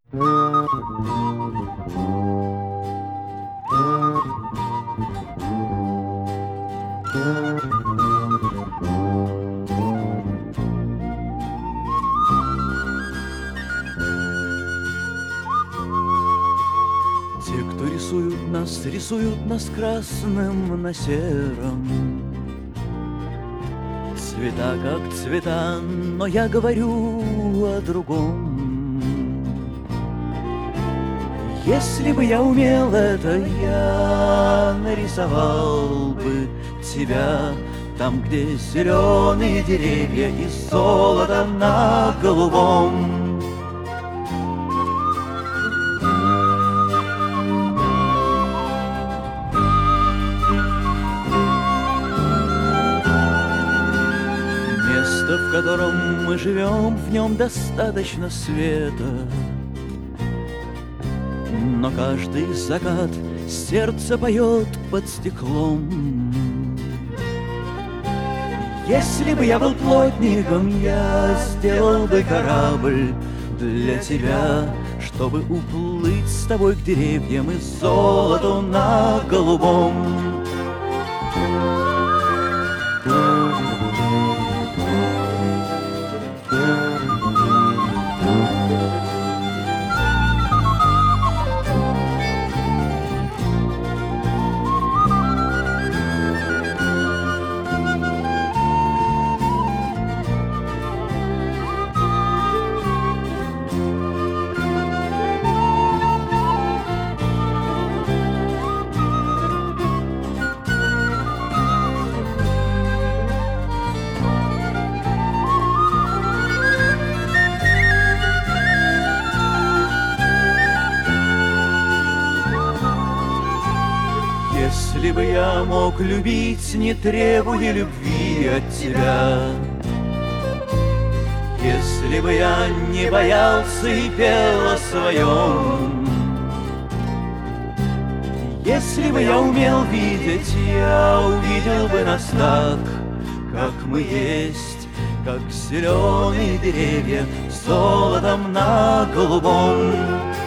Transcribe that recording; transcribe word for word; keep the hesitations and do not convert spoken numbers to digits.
Те, кто рисуют нас, рисуют нас красным на сером. Цвета как цвета, но я говорю о другом. Если бы я умел это, я нарисовал бы тебя там, где зеленые деревья и золото на голубом. Место, в котором мы живем, в нем достаточно света. Но каждый закат сердце поет под стеклом. Если бы я был плотником, я сделал бы корабль для тебя, чтобы уплыть с тобой к деревьям и золоту на голубом. Если бы я мог любить, не требуя любви от тебя, если бы я не боялся и пел о своем, если бы я умел видеть, я увидел бы нас так, как мы есть, как зеленые деревья с золотом на голубом.